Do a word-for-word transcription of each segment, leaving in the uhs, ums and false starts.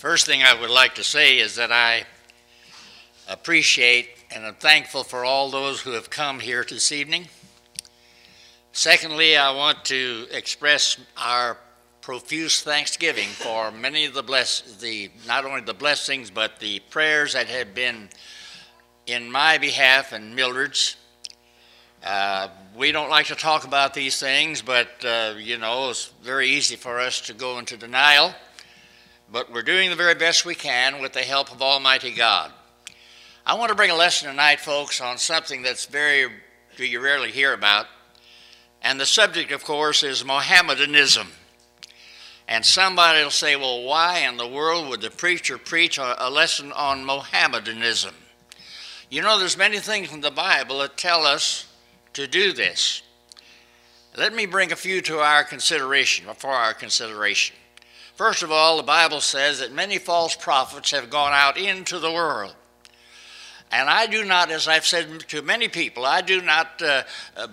First thing I would like to say is that I appreciate and am thankful for all those who have come here this evening. Secondly, I want to express our profuse thanksgiving for many of the bless the not only the blessings but the prayers that have been in my behalf and Mildred's. Uh, we don't like to talk about these things, but uh, you know, it's very easy for us to go into denial. But we're doing the very best we can with the help of Almighty God. I want to bring a lesson tonight, folks, on something that's very, you rarely hear about. And the subject, of course, is Mohammedanism. And somebody will say, well, why in the world would the preacher preach a lesson on Mohammedanism? You know, there's many things in the Bible that tell us to do this. Let me bring a few to our consideration, or for our consideration. First of all, the Bible says that many false prophets have gone out into the world. And I do not, as I've said to many people, I do not, uh, uh,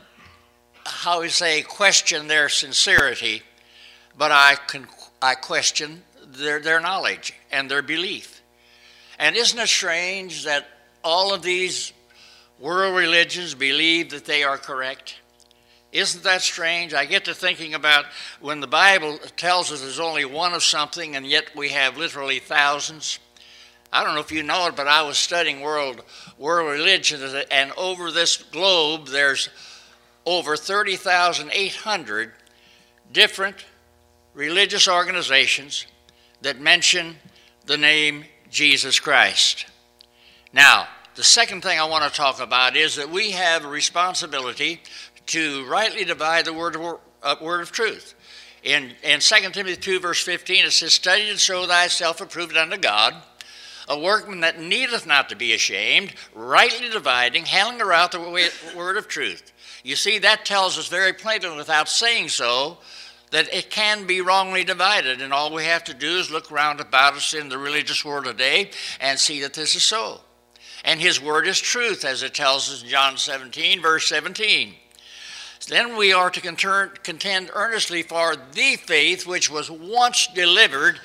how we say, question their sincerity, but I, can, I question their, their knowledge and their belief. And isn't it strange that all of these world religions believe that they are correct? Isn't that strange? I get to thinking about when the Bible tells us there's only one of something, and yet we have literally thousands. I don't know if you know it, but I was studying world, world religions, and over this globe there's over thirty thousand eight hundred different religious organizations that mention the name Jesus Christ. Now, the second thing I want to talk about is that we have a responsibility to rightly divide the word of, uh, word of truth. In, in Second Timothy two, verse fifteen, it says, "Study to show thyself approved unto God, a workman that needeth not to be ashamed, rightly dividing, handling around the way, word of truth." You see, that tells us very plainly, without saying so, that it can be wrongly divided, and all we have to do is look round about us in the religious world today and see that this is so. And his word is truth, as it tells us in John seventeen, verse seventeen. Then we are to contend earnestly for the faith which was once delivered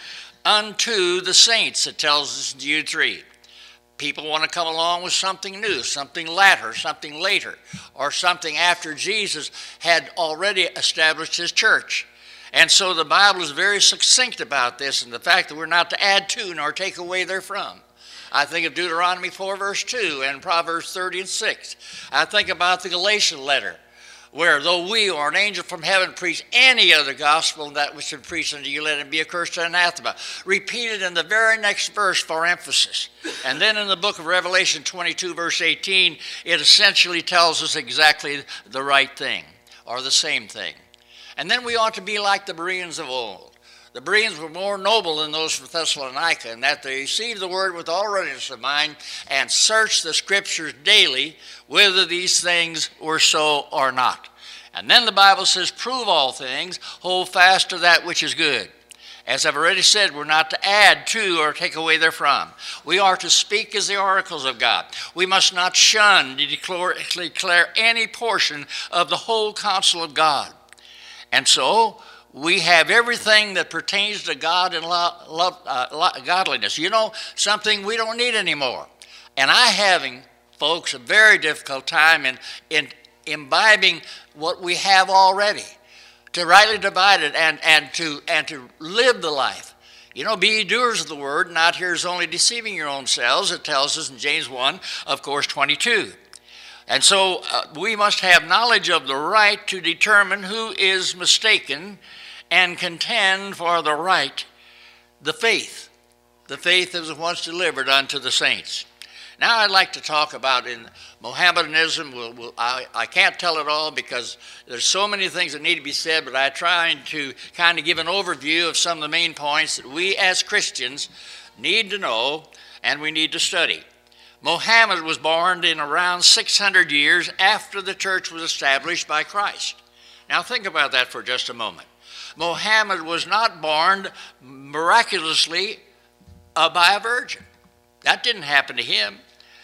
unto the saints, it tells us in Jude three. People want to come along with something new, something latter, something later, or something after Jesus had already established his church. And so the Bible is very succinct about this and the fact that we're not to add to nor take away therefrom. I think of Deuteronomy four, verse two, and Proverbs thirty and six. I think about the Galatian letter, where though we or an angel from heaven preach any other gospel than that which is preached unto you, let him be accursed and anathema. Repeated in the very next verse for emphasis. And then in the book of Revelation twenty-two, verse eighteen, it essentially tells us exactly the right thing, or the same thing. And then we ought to be like the Bereans of old. The Bereans were more noble than those from Thessalonica, in that they received the word with all readiness of mind and searched the scriptures daily whether these things were so or not. And then the Bible says, prove all things, hold fast to that which is good. As I've already said, we're not to add to or take away therefrom. We are to speak as the oracles of God. We must not shun to declare, declare any portion of the whole counsel of God. And so we have everything that pertains to God and love, love, uh, godliness. You know, something we don't need anymore. And I having, folks, a very difficult time in, in imbibing what we have already, to rightly divide it and, and, to, and to live the life. You know, be ye doers of the word, not hearers only, deceiving your own selves. It tells us in James one, of course, twenty-two. And so uh, we must have knowledge of the right to determine who is mistaken and contend for the right, the faith, the faith that was once delivered unto the saints. Now I'd like to talk about in Mohammedanism. We'll, we'll, I, I can't tell it all because there's so many things that need to be said, but I try to kind of give an overview of some of the main points that we as Christians need to know and we need to study. Mohammed was born in around six hundred years after the church was established by Christ. Now think about that for just a moment. Mohammed was not born miraculously uh, by a virgin. That didn't happen to him.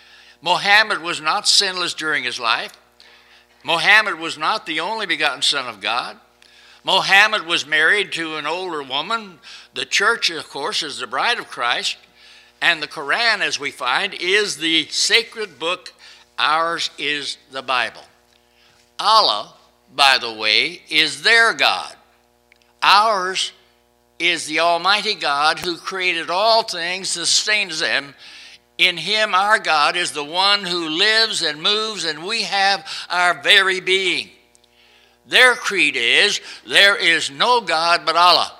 Mohammed was not sinless during his life. Mohammed was not the only begotten Son of God. Muhammad was married to an older woman. The church, of course, is the bride of Christ. And the Quran, as we find, is the sacred book. Ours is the Bible. Allah, by the way, is their God. Ours is the Almighty God who created all things, sustains them. In him, our God is the one who lives and moves, and we have our very being. Their creed is, there is no God but Allah,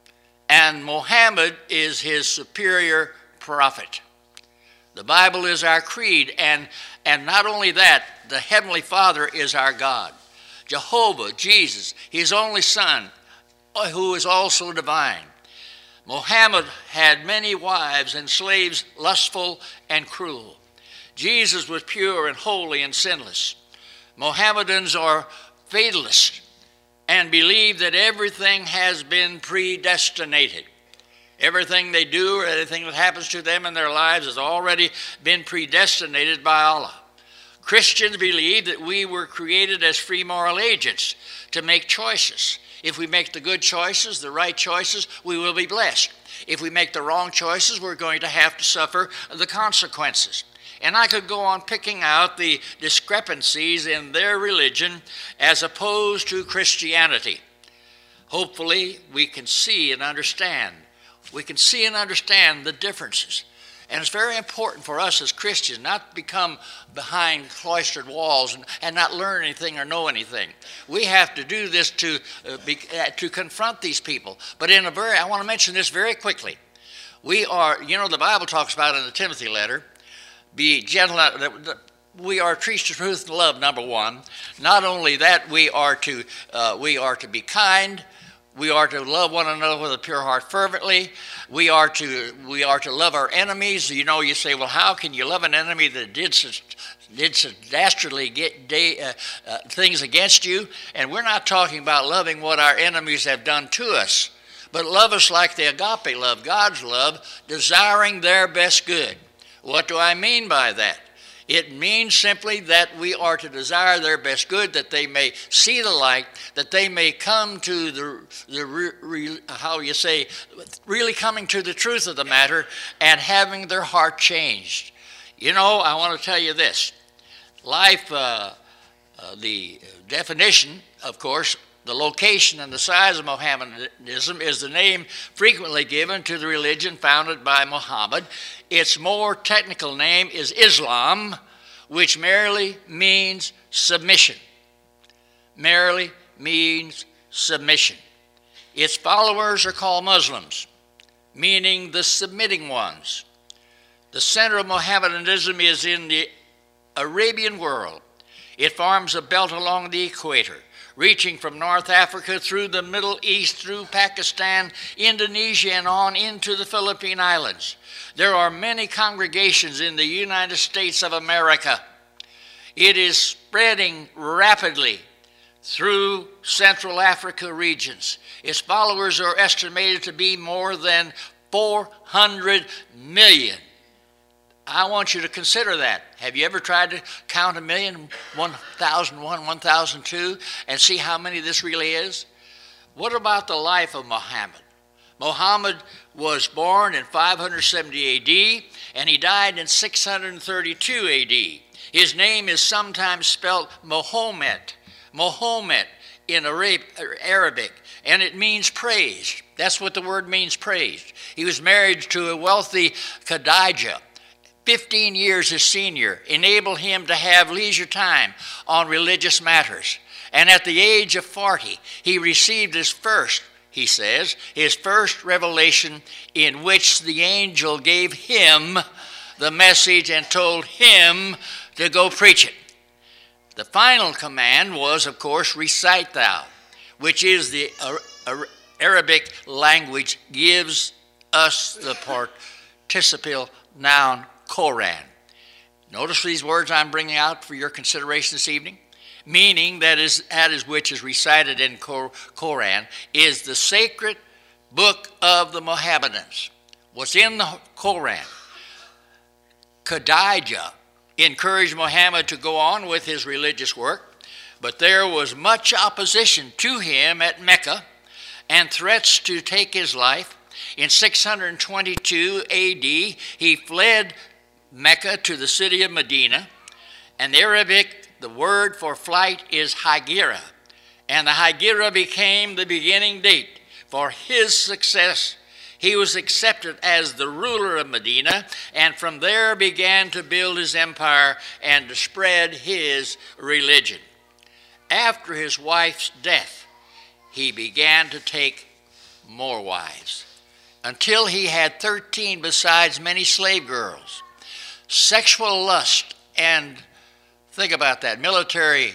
and Muhammad is his superior prophet. The Bible is our creed, and, and not only that, the Heavenly Father is our God. Jehovah, Jesus, his only Son, who is also divine. Muhammad had many wives and slaves, lustful and cruel. Jesus was pure and holy and sinless. Mohammedans are fatalists and believe that everything has been predestinated. Everything they do or anything that happens to them in their lives has already been predestinated by Allah. Christians believe that we were created as free moral agents to make choices. If we make the good choices, the right choices, we will be blessed. If we make the wrong choices, we're going to have to suffer the consequences. And I could go on picking out the discrepancies in their religion as opposed to Christianity. Hopefully, we can see and understand. We can see and understand the differences. And it's very important for us as Christians not to become behind cloistered walls and, and not learn anything or know anything. We have to do this to, uh, be, uh, to confront these people. But in a very, I want to mention this very quickly. We are, you know, the Bible talks about in the Timothy letter, be gentle, we are to preach the truth and love, number one. Not only that, we are to, uh, we are to be kind. We are to love one another with a pure heart fervently. We are to we are to love our enemies. You know, you say, well, how can you love an enemy that did such, did such dastardly get day, uh, uh, things against you? And we're not talking about loving what our enemies have done to us, but love us like the agape love, God's love, desiring their best good. What do I mean by that? It means simply that we are to desire their best good, that they may see the light, that they may come to the, the re, re, how you say, really coming to the truth of the matter and having their heart changed. You know, I want to tell you this. Life, uh, uh, the definition, of course, the location and the size of Mohammedanism is the name frequently given to the religion founded by Muhammad. Its more technical name is Islam, which merely means submission. Merely means submission. Its followers are called Muslims, meaning the submitting ones. The center of Mohammedanism is in the Arabian world. It forms a belt along the equator, reaching from North Africa through the Middle East, through Pakistan, Indonesia, and on into the Philippine Islands. There are many congregations in the United States of America. It is spreading rapidly through Central Africa regions. Its followers are estimated to be more than four hundred million. I want you to consider that. Have you ever tried to count a million, one thousand one, one thousand two, and see how many this really is? What about the life of Muhammad? Muhammad was born in five hundred seventy A D, and he died in six hundred thirty-two A D. His name is sometimes spelled Mohammed, Mohammed in Arabic, and it means praised. That's what the word means, praised. He was married to a wealthy Khadijah, fifteen years his senior, enabled him to have leisure time on religious matters. And at the age of forty, he received his first, he says, his first revelation, in which the angel gave him the message and told him to go preach it. The final command was, of course, recite thou, which is the Arabic language, gives us the participial noun Quran. Notice these words I'm bringing out for your consideration this evening. Meaning that is, that is which is recited in Quran is the sacred book of the Mohammedans. What's in the Quran? Khadijah encouraged Muhammad to go on with his religious work. But there was much opposition to him at Mecca and threats to take his life. In six hundred twenty-two A D, he fled Mecca to the city of Medina. And the Arabic, the word for flight is Hijra. And the Hijra became the beginning date for his success. He was accepted as the ruler of Medina, and from there began to build his empire and to spread his religion. After his wife's death, he began to take more wives, until he had thirteen, besides many slave girls. Sexual lust and, think about that, military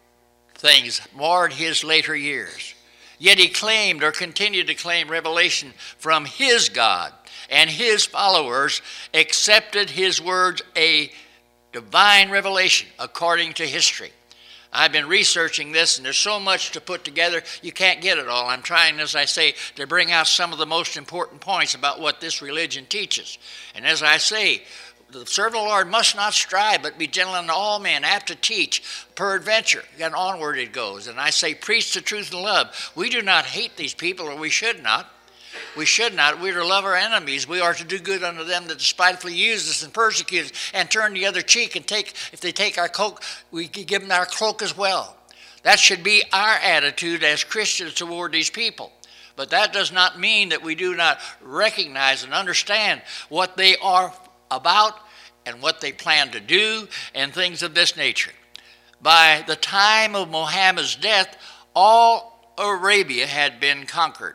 things marred his later years. Yet he claimed, or continued to claim, revelation from his God, and his followers accepted his words a divine revelation according to history. I've been researching this, and there's so much to put together, you can't get it all. I'm trying, as I say, to bring out some of the most important points about what this religion teaches. And as I say, the servant of the Lord must not strive, but be gentle unto all men, apt to teach, peradventure, and onward it goes. And I say, preach the truth in love. We do not hate these people, or we should not. We should not. We are to love our enemies. We are to do good unto them that despitefully use us and persecute us, and turn the other cheek, and take, if they take our cloak, we give them our cloak as well. That should be our attitude as Christians toward these people. But that does not mean that we do not recognize and understand what they are about and what they plan to do and things of this nature. By the time of Muhammad's death, all Arabia had been conquered.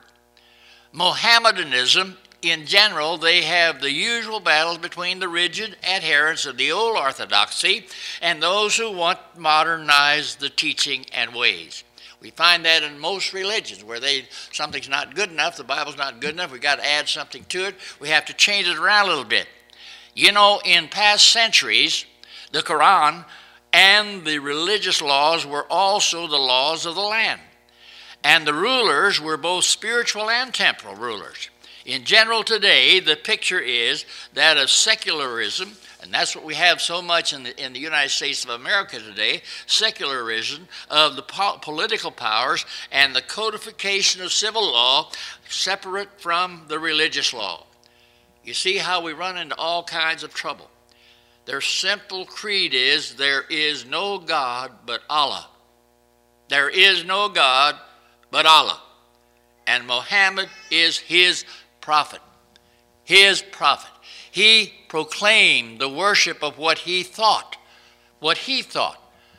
Mohammedanism, in general, they have the usual battles between the rigid adherents of the old orthodoxy and those who want to modernize the teaching and ways. We find that in most religions where they something's not good enough, the Bible's not good enough, we got to add something to it, we have to change it around a little bit. You know, in past centuries, the Quran and the religious laws were also the laws of the land. And the rulers were both spiritual and temporal rulers. In general today, the picture is that of secularism, and that's what we have so much in the, in the United States of America today, secularism of the po- political powers and the codification of civil law separate from the religious law. You see how we run into all kinds of trouble. Their simple creed is, there is no God but Allah. There is no God but Allah. And Muhammad is his prophet. His prophet. He proclaimed the worship of what he thought, what he thought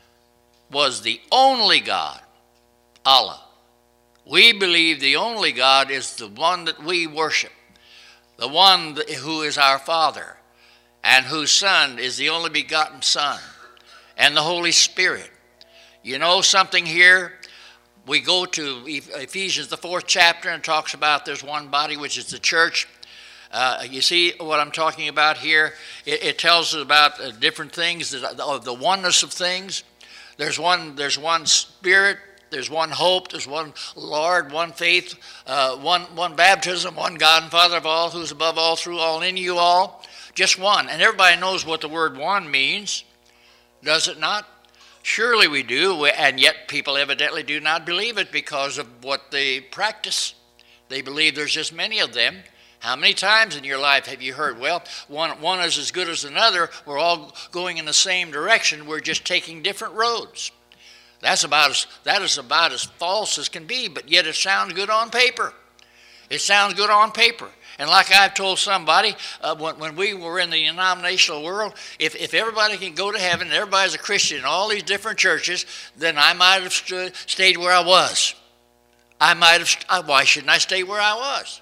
was the only God, Allah. We believe the only God is the one that we worship. The one who is our Father, and whose Son is the only begotten Son, and the Holy Spirit. You know something here? We go to Ephesians, the fourth chapter, and it talks about there's one body, which is the church. Uh, you see what I'm talking about here? It, it tells us about uh, different things, the, the oneness of things. There's one, there's one Spirit. There's one hope, there's one Lord, one faith, uh, one, one baptism, one God and Father of all, who's above all, through all, and in you all. Just one. And everybody knows what the word one means, does it not? Surely we do, and yet people evidently do not believe it because of what they practice. They believe there's just many of them. How many times in your life have you heard, well, one, one is as good as another, we're all going in the same direction, we're just taking different roads. That's about as, that is about as false as can be, but yet it sounds good on paper. It sounds good on paper. And like I've told somebody, uh, when, when we were in the denominational world, if, if everybody can go to heaven and everybody's a Christian in all these different churches, then I might have stood, stayed where I was. I might have, why shouldn't I stay where I was?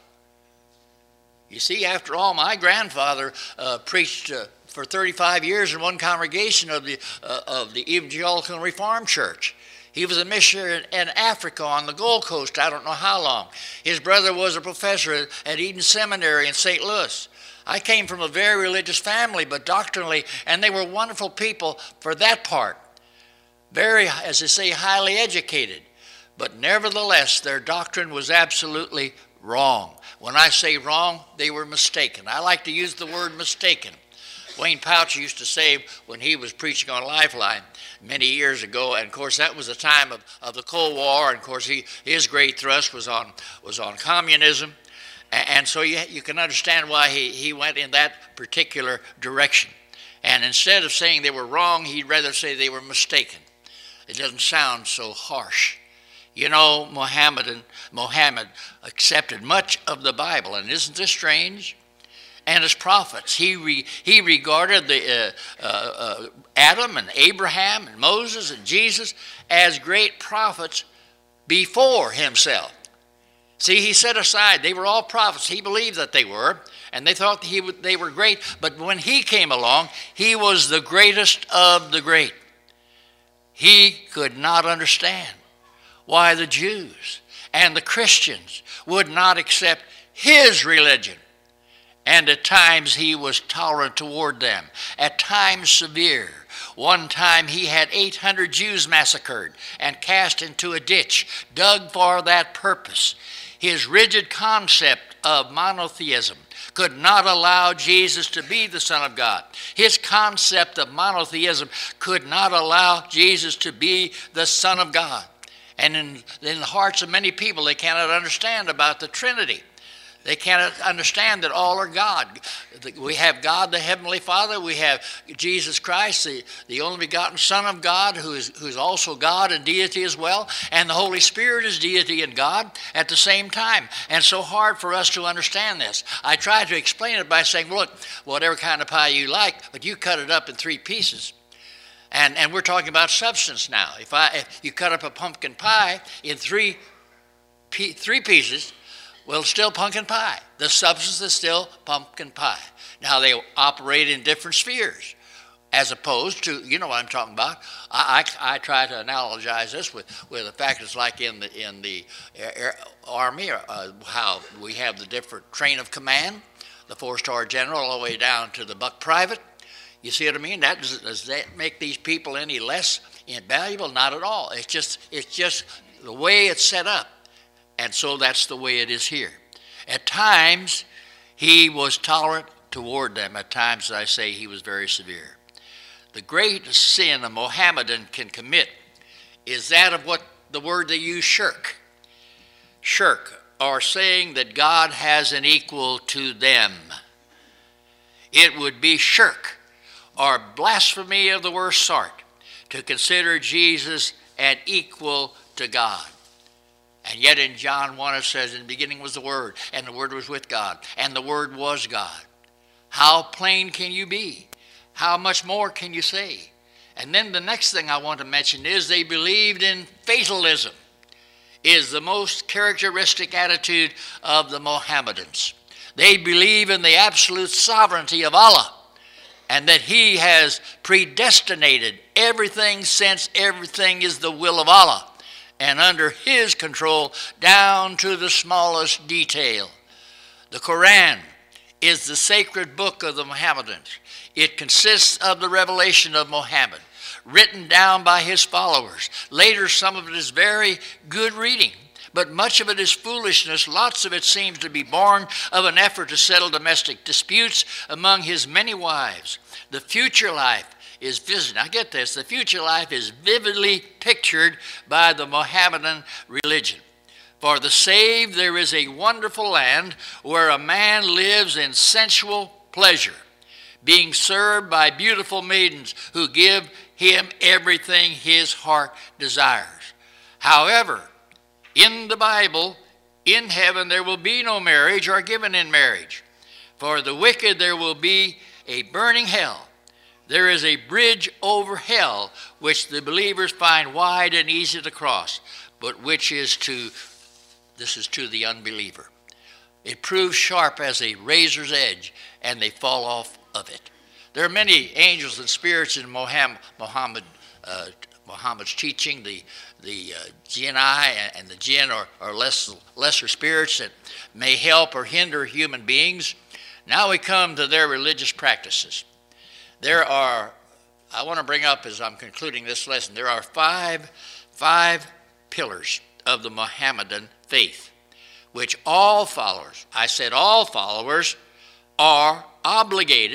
You see, after all, my grandfather uh, preached uh, for thirty-five years in one congregation of the, uh, of the Evangelical Reformed Church. He was a missionary in Africa on the Gold Coast, I don't know how long. His brother was a professor at Eden Seminary in Saint Louis. I came from a very religious family, but doctrinally, and they were wonderful people for that part. Very, as they say, highly educated. But nevertheless, their doctrine was absolutely wrong. When I say wrong, they were mistaken. I like to use the word mistaken. Wayne Pouch used to say when he was preaching on Lifeline many years ago, and of course that was the time of, of the Cold War, and of course he, his great thrust was on was on communism, and, and so you, you can understand why he, he went in that particular direction. And instead of saying they were wrong, he'd rather say they were mistaken. It doesn't sound so harsh. You know, Mohammedan, Mohammed accepted much of the Bible, and isn't this strange? And as prophets, he re, he regarded the uh, uh, uh, Adam and Abraham and Moses and Jesus as great prophets before himself. See, he set aside, they were all prophets. He believed that they were, and they thought he would, they were great. But when he came along, he was the greatest of the great. He could not understand why the Jews and the Christians would not accept his religion. And at times he was tolerant toward them, at times severe. One time he had eight hundred Jews massacred and cast into a ditch, dug for that purpose. His rigid concept of monotheism could not allow Jesus to be the Son of God. His concept of monotheism could not allow Jesus to be the Son of God. And in, in the hearts of many people, they cannot understand about the Trinity. They cannot understand that all are God. We have God the Heavenly Father. We have Jesus Christ, the, the only begotten Son of God, who is, who is also God and deity as well. And the Holy Spirit is deity and God at the same time. And it's so hard for us to understand this. I try to explain it by saying, look, whatever kind of pie you like, but you cut it up in three pieces. And, and we're talking about substance now. If, I, if you cut up a pumpkin pie in three, three pieces, well, it's still pumpkin pie. The substance is still pumpkin pie. Now, they operate in different spheres, as opposed to, you know what I'm talking about. I, I, I try to analogize this with, with the fact it's like in the, in the air, Army, uh, how we have the different train of command, the four-star general all the way down to the buck private. You see what I mean? That, does, does that make these people any less invaluable? Not at all. It's just, it's just the way it's set up. And so that's the way it is here. At times, he was tolerant toward them. At times, I say, he was very severe. The greatest sin a Mohammedan can commit is that of what the word they use, shirk. Shirk, or saying that God has an equal to them. It would be shirk, or blasphemy of the worst sort, to consider Jesus an equal to God. And yet in John one it says, in the beginning was the Word, and the Word was with God, and the Word was God. How plain can you be? How much more can you say? And then the next thing I want to mention is they believed in fatalism, is the most characteristic attitude of the Mohammedans. They believe in the absolute sovereignty of Allah, and that he has predestinated everything, since everything is the will of Allah and under his control down to the smallest detail. The Quran is the sacred book of the Mohammedans. It consists of the revelation of Muhammad, written down by his followers. Later, some of it is very good reading, but much of it is foolishness. Lots of it seems to be born of an effort to settle domestic disputes among his many wives. The future life is vivid. Now get this, the future life is vividly pictured by the Mohammedan religion. For the saved, there is a wonderful land where a man lives in sensual pleasure, being served by beautiful maidens who give him everything his heart desires. However, in the Bible, in heaven there will be no marriage or given in marriage. For the wicked there will be a burning hell. There is a bridge over hell which the believers find wide and easy to cross, but which is to, this is to the unbeliever. It proves sharp as a razor's edge, and they fall off of it. There are many angels and spirits in Muhammad, Muhammad uh, Muhammad's teaching. The the uh, jinni and the jinn are, are less, lesser spirits that may help or hinder human beings. Now we come to their religious practices. There are, I want to bring up as I'm concluding this lesson, there are five, five pillars of the Mohammedan faith, which all followers, I said all followers, are obligated,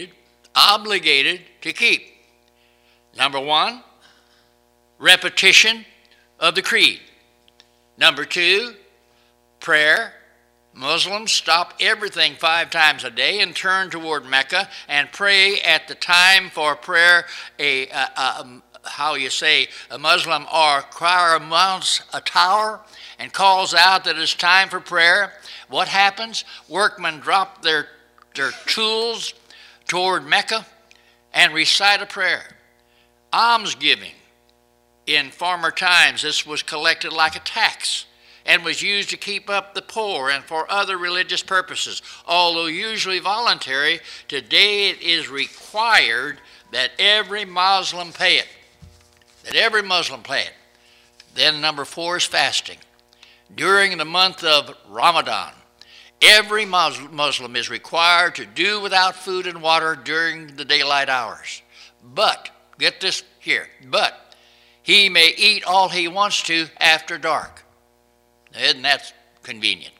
obligated to keep. Number one, repetition of the creed. Number two, prayer. Muslims stop everything five times a day and turn toward Mecca and pray at the time for prayer. A, a, a how you say, a Muslim or choir mounts a tower and calls out that it's time for prayer. What happens? Workmen drop their, their tools toward Mecca and recite a prayer. Almsgiving. In former times, this was collected like a tax and was used to keep up the poor and for other religious purposes. Although usually voluntary, today it is required that every Muslim pay it. That every Muslim pay it. Then number four is fasting. During the month of Ramadan, every Muslim is required to do without food and water during the daylight hours. But, get this here, but he may eat all he wants to after dark. Isn't that convenient?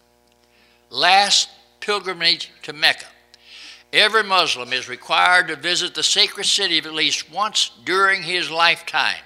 Last pilgrimage to Mecca. Every Muslim is required to visit the sacred city at least once during his lifetime.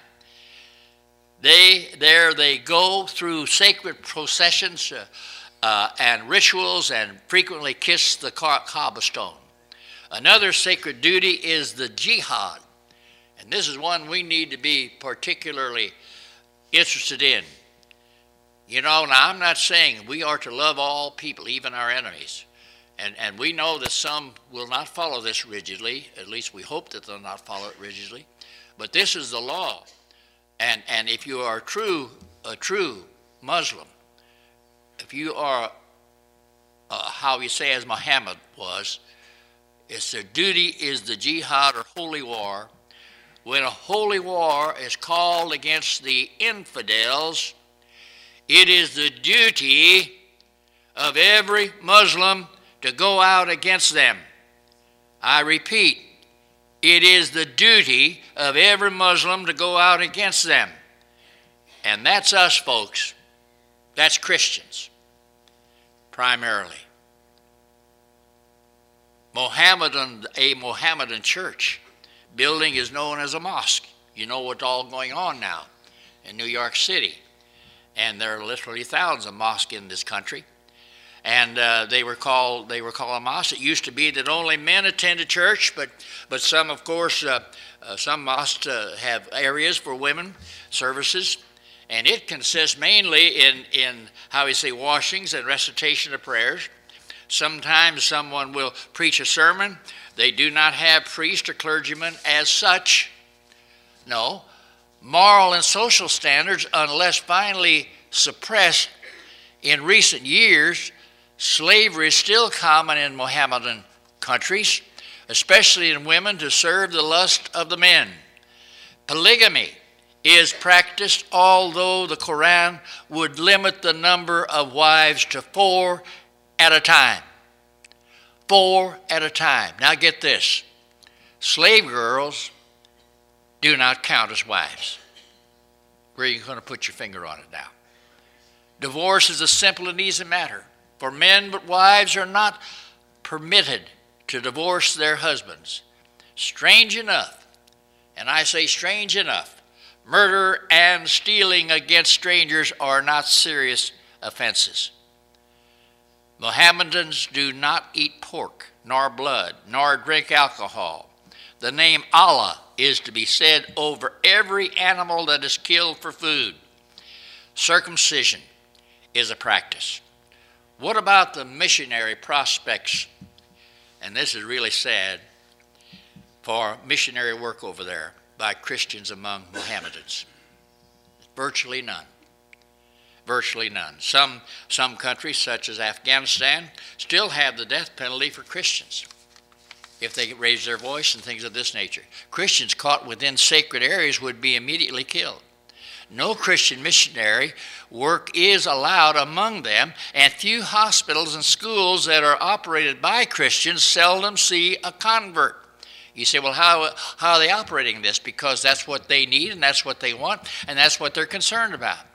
They, there they go through sacred processions uh, uh, and rituals and frequently kiss the Kaaba stone. Another sacred duty is the jihad. And this is one we need to be particularly interested in. You know, now I'm not saying we are to love all people, even our enemies. And, and we know that some will not follow this rigidly. At least we hope that they'll not follow it rigidly. But this is the law. And, and if you are true, a true Muslim, if you are, uh, how you say as Muhammad was, it's their duty is the jihad or holy war. When a holy war is called against the infidels, it is the duty of every Muslim to go out against them. I repeat, it is the duty of every Muslim to go out against them. And that's us, folks. That's Christians, primarily. Mohammedan, a Mohammedan church building is known as a mosque. You know what's all going on now in New York City. And there are literally thousands of mosques in this country. And uh, they were called they were called a mosque. It used to be that only men attended church, but but some, of course, uh, uh, some mosques uh, have areas for women services, and it consists mainly in in how we say washings and recitation of prayers. Sometimes someone will preach a sermon. They do not have priest or clergyman as such. No, moral and social standards, unless finally suppressed in recent years. Slavery is still common in Mohammedan countries, especially in women to serve the lust of the men. Polygamy is practiced, although the Quran would limit the number of wives to four at a time. Four at a time. Now get this. Slave girls do not count as wives. Where are you going to put your finger on it now? Divorce is a simple and easy matter. For men, but wives are not permitted to divorce their husbands. Strange enough, and I say strange enough, murder and stealing against strangers are not serious offenses. Mohammedans do not eat pork, nor blood, nor drink alcohol. The name Allah is to be said over every animal that is killed for food. Circumcision is a practice. What about the missionary prospects? And this is really sad for missionary work over there by Christians among Mohammedans. Virtually none. Virtually none. Some, some countries, such as Afghanistan, still have the death penalty for Christians if they raise their voice and things of this nature. Christians caught within sacred areas would be immediately killed. No Christian missionary work is allowed among them, and few hospitals and schools that are operated by Christians seldom see a convert. You say, well, how, how are they operating this? Because that's what they need, and that's what they want, and that's what they're concerned about.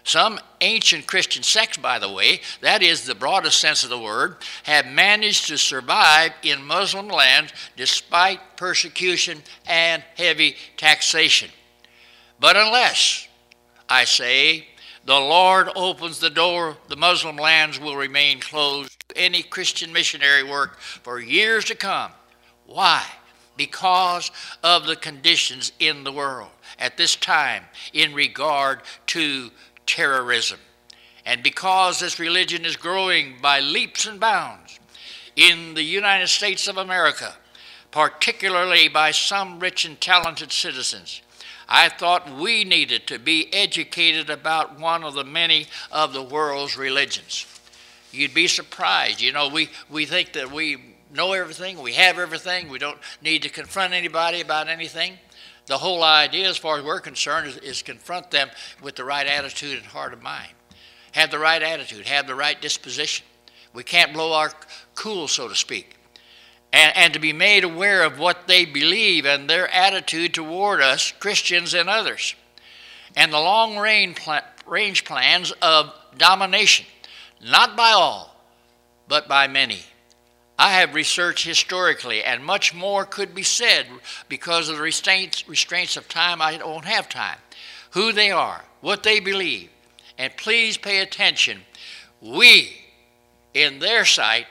Some ancient Christian sects, by the way, that is the broadest sense of the word, have managed to survive in Muslim lands despite persecution and heavy taxation. But unless, I say, the Lord opens the door, the Muslim lands will remain closed to any Christian missionary work for years to come. Why? Because of the conditions in the world at this time in regard to terrorism. And because this religion is growing by leaps and bounds in the United States of America, particularly by some rich and talented citizens, I thought we needed to be educated about one of the many of the world's religions. You'd be surprised. You know, we, we think that we know everything, we have everything, we don't need to confront anybody about anything. The whole idea, as far as we're concerned, is, is confront them with the right attitude and heart of mind. Have the right attitude, have the right disposition. We can't blow our cool, so to speak. And, and to be made aware of what they believe and their attitude toward us, Christians and others. And the long range, pl- range plans of domination, not by all, but by many. I have researched historically, and much more could be said because of the restraints, restraints of time. I don't have time. Who they are, what they believe. And please pay attention. We, in their sight,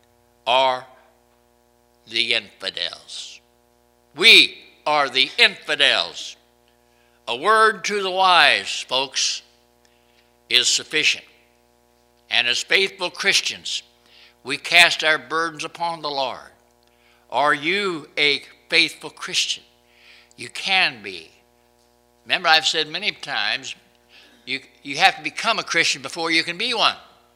are the infidels. We are the infidels. A word to the wise, folks, is sufficient. And as faithful Christians, we cast our burdens upon the Lord. Are you a faithful Christian? You can be. Remember, I've said many times, you, you have to become a Christian before you can be one.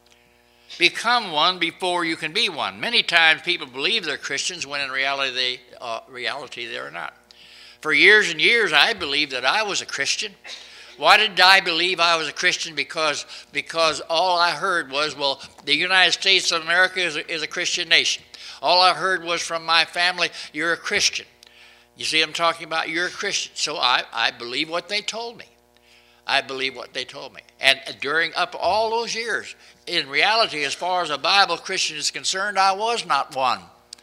Become one before you can be one. Many times people believe they're Christians when in reality they, uh, reality they are not. For years and years, I believed that I was a Christian. Why did I believe I was a Christian? Because, because all I heard was, well, the United States of America is a, is a Christian nation. All I heard was from my family, you're a Christian. You see what I'm talking about? You're a Christian. So I, I believe what they told me. I believe what they told me. And during up all those years, in reality, as far as a Bible Christian is concerned, I was not one.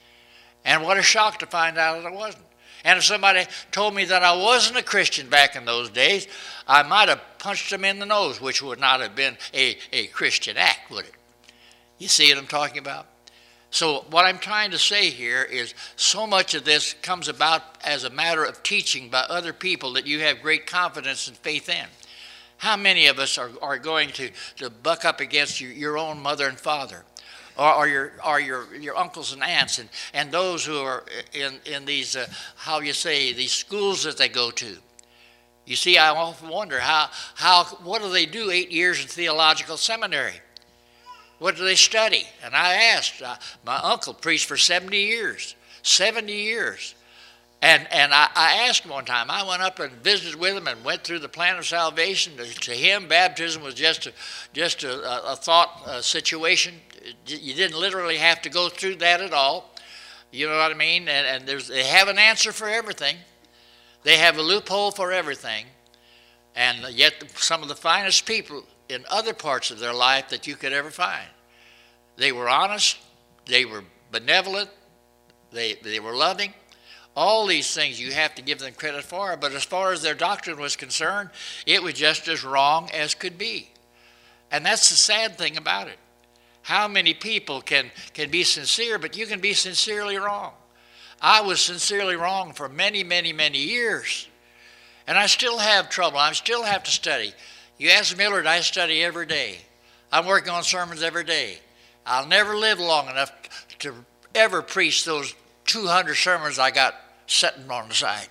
And what a shock to find out that I wasn't. And if somebody told me that I wasn't a Christian back in those days, I might have punched them in the nose, which would not have been a, a Christian act, would it? You see what I'm talking about? So what I'm trying to say here is so much of this comes about as a matter of teaching by other people that you have great confidence and faith in. How many of us are, are going to, to buck up against your, your own mother and father? Or, or, your, or your, your uncles and aunts, and, and those who are in, in these, uh, how you say, these schools that they go to. You see, I often wonder, how, how, what do they do eight years in theological seminary? What do they study? And I asked, uh, my uncle preached for seventy years, seventy years. And, and I, I asked him one time, I went up and visited with him and went through the plan of salvation. To, to him, baptism was just a, just a, a thought uh, situation. You didn't literally have to go through that at all. You know what I mean? And, and there's, they have an answer for everything. They have a loophole for everything. And yet some of the finest people in other parts of their life that you could ever find. They were honest. They were benevolent. They, they were loving. All these things you have to give them credit for. But as far as their doctrine was concerned, it was just as wrong as could be. And that's the sad thing about it. How many people can, can be sincere, but you can be sincerely wrong. I was sincerely wrong for many, many, many years. And I still have trouble. I still have to study. You ask Millard, I study every day. I'm working on sermons every day. I'll never live long enough to ever preach those two hundred sermons I got sitting on the side.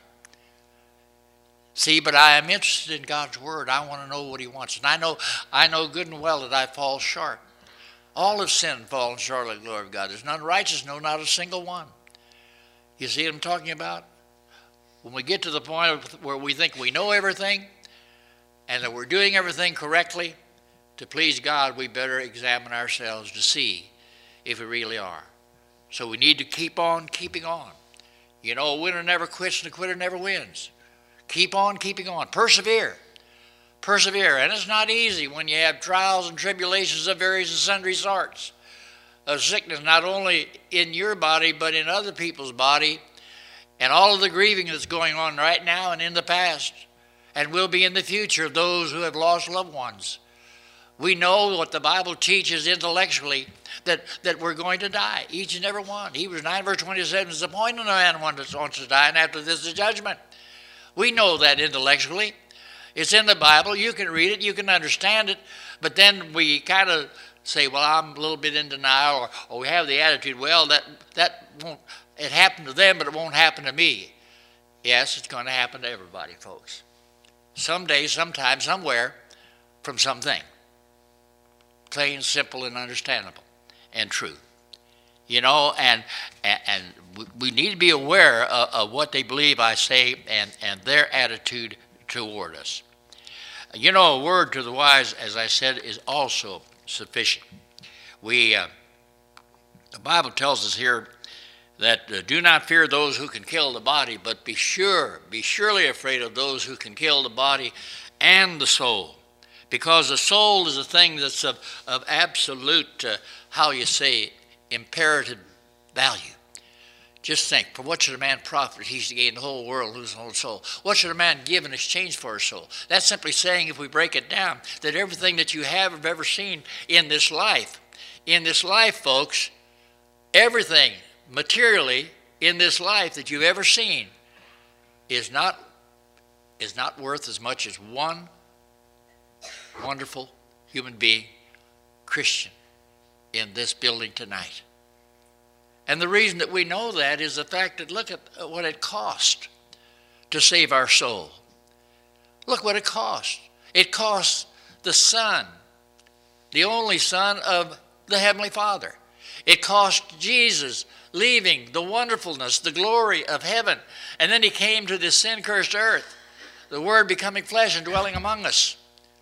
See, but I am interested in God's Word. I want to know what He wants. And I know, I know good and well that I fall short. All have sinned and fallen short of the glory of God. There's none righteous, no, not a single one. You see what I'm talking about? When we get to the point where we think we know everything and that we're doing everything correctly, to please God, we better examine ourselves to see if we really are. So we need to keep on keeping on. You know, a winner never quits and a quitter never wins. Keep on keeping on. Persevere. Persevere. And it's not easy when you have trials and tribulations of various and sundry sorts of sickness, not only in your body, but in other people's body, and all of the grieving that's going on right now and in the past, and will be in the future of those who have lost loved ones. We know what the Bible teaches intellectually, that, that we're going to die, each and every one. Hebrews nine verse twenty-seven is appointed a man wants to die, and after this is judgment. We know that intellectually. It's in the Bible. You can read it, you can understand it, but then we kind of say, well, I'm a little bit in denial, or, or we have the attitude, well, that, that won't, it happened to them, but it won't happen to me. Yes, it's going to happen to everybody, folks. Someday, sometime, somewhere, from something. Plain, simple, and understandable, and true. You know, and, and, and we need to be aware of, of what they believe, I say, and, and their attitude toward us. You know, a word to the wise, as I said, is also sufficient. We, uh, the Bible tells us here that uh, do not fear those who can kill the body, but be sure, be surely afraid of those who can kill the body and the soul. Because the soul is a thing that's of, of absolute, uh, how you say, imperative value. Just think, for what should a man profit if he's to gain the whole world, lose his whole soul? What should a man give in exchange for his soul? That's simply saying, if we break it down, that everything that you have or ever seen in this life, in this life, folks, everything materially in this life that you've ever seen is not, is not worth as much as one wonderful human being, Christian, in this building tonight. And the reason that we know that is the fact that look at what it cost to save our soul. Look what it cost. It cost the Son, the only Son of the Heavenly Father. It cost Jesus leaving the wonderfulness, the glory of heaven. And then he came to this sin-cursed earth, the Word becoming flesh and dwelling among us.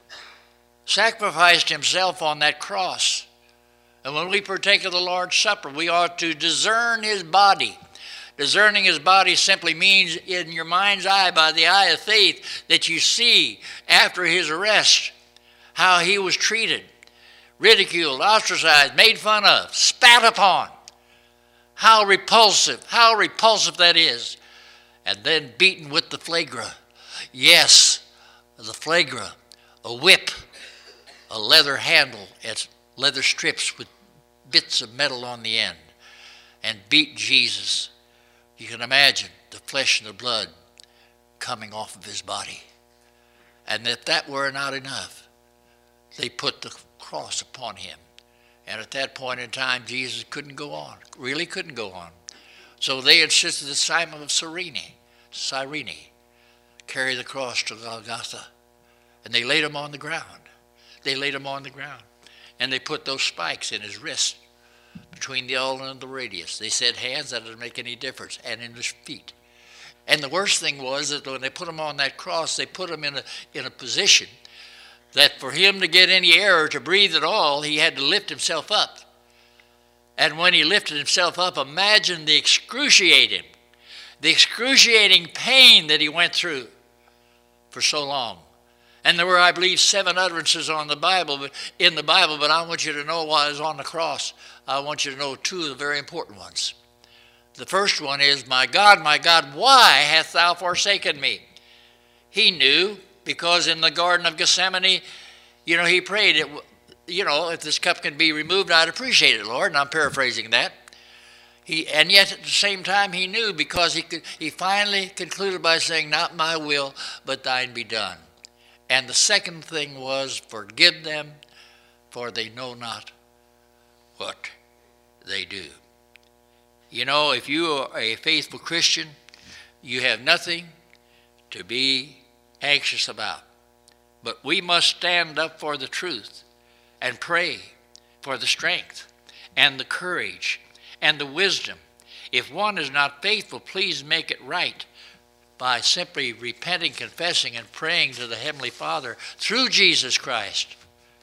Sacrificed himself on that cross. And when we partake of the Lord's Supper, we ought to discern his body. Discerning his body simply means in your mind's eye, by the eye of faith, that you see after his arrest how he was treated, ridiculed, ostracized, made fun of, spat upon. How repulsive, how repulsive that is. And then beaten with the flagra. Yes, the flagra, a whip, a leather handle, it's leather strips with bits of metal on the end, and beat Jesus. You can imagine the flesh and the blood coming off of his body. And if that were not enough, they put the cross upon him. And at that point in time, Jesus couldn't go on, really couldn't go on. So they insisted that Simon of Cyrene, Cyrene carry the cross to Golgotha. And they laid him on the ground. They laid him on the ground. And they put those spikes in his wrist, between the ulna and the radius. They said, hands, that doesn't make any difference, and in his feet. And the worst thing was that when they put him on that cross, they put him in a, in a position that for him to get any air or to breathe at all, he had to lift himself up. And when he lifted himself up, imagine the excruciating, the excruciating pain that he went through for so long. And there were, I believe, seven utterances on the Bible, but in the Bible, but I want you to know while I was on the cross, I want you to know two of the very important ones. The first one is, my God, my God, why hast thou forsaken me? He knew, because in the Garden of Gethsemane, you know, he prayed, it, you know, if this cup can be removed, I'd appreciate it, Lord, and I'm paraphrasing that. He, and yet at the same time, he knew, because he, could, he finally concluded by saying, not my will, but thine be done. And the second thing was, forgive them, for they know not what they do. You know, if you are a faithful Christian, you have nothing to be anxious about. But we must stand up for the truth and pray for the strength and the courage and the wisdom. If one is not faithful, please make it right by simply repenting, confessing, and praying to the Heavenly Father through Jesus Christ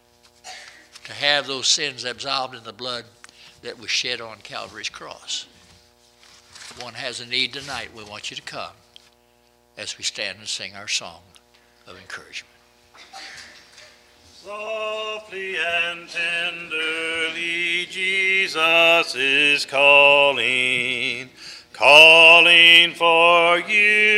to have those sins absolved in the blood that was shed on Calvary's cross. If one has a need tonight, we want you to come as we stand and sing our song of encouragement. Softly and tenderly Jesus is calling, calling for you.